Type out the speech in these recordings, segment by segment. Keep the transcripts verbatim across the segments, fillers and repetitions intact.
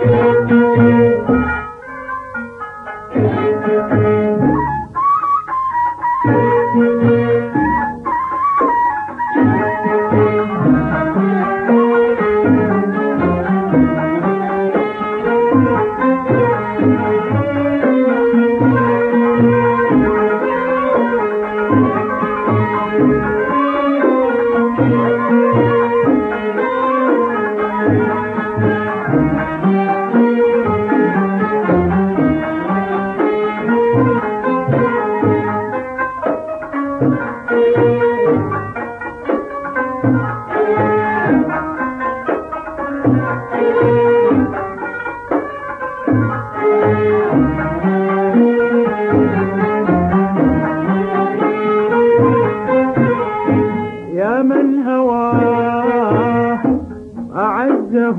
يا من هواه أعزه،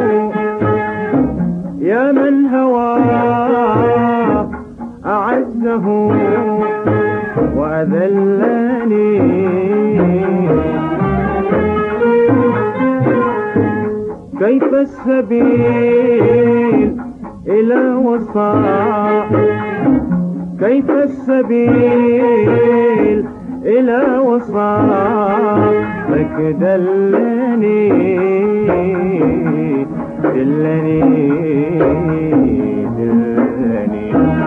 يا من هواه أعزه وأذلني، كيف السبيل إلى وصاء، كيف السبيل إلى وصافك دلني دلني دلني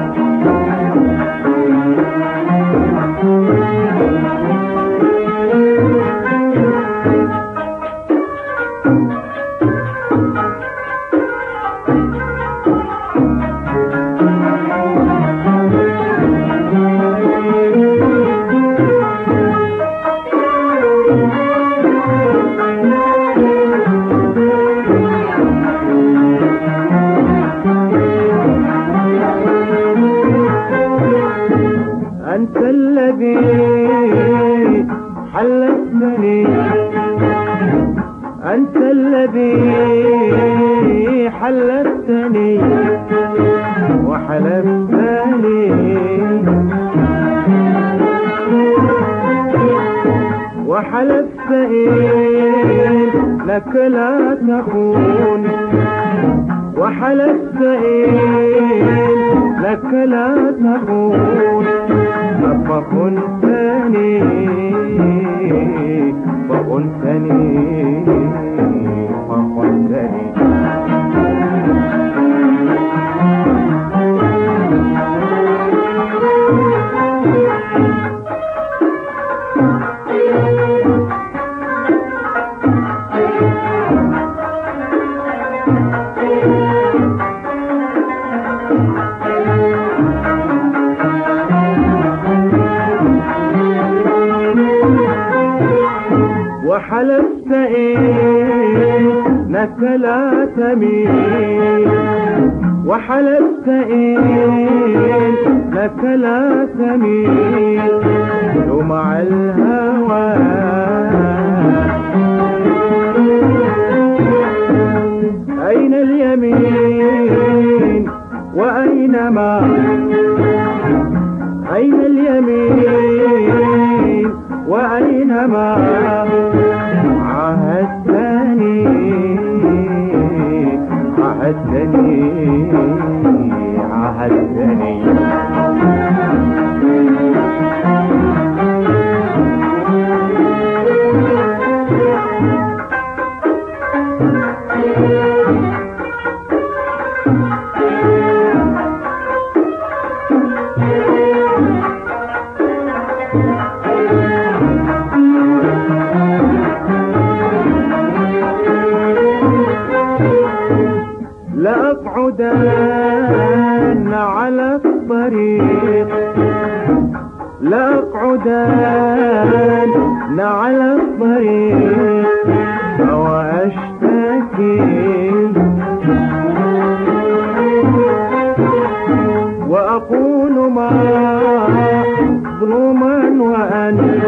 أنت الذي حلفتني، أنت الذي حلفتني وحلفتني وحلفت إنك لا تخون، وحلفت إنك لا تخون، فخنتني فخنتني فخنتني وحلفت إنك لا تميل، وحلفت إنك لا تميل مع الهوى، أين اليمين وأين ما، أين اليمين وأين ما عهدتني عهدتني عهدتني لأقعدن على الطريق، لأقعدن على الطريق وأشتكي وأقول ما ظلما وأنت،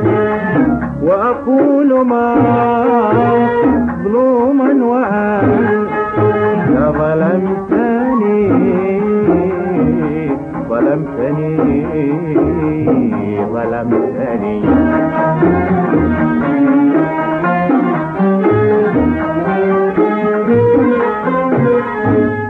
وأقول ما ظلما وأنت ظلمتني ظلمتني ظلمتني العين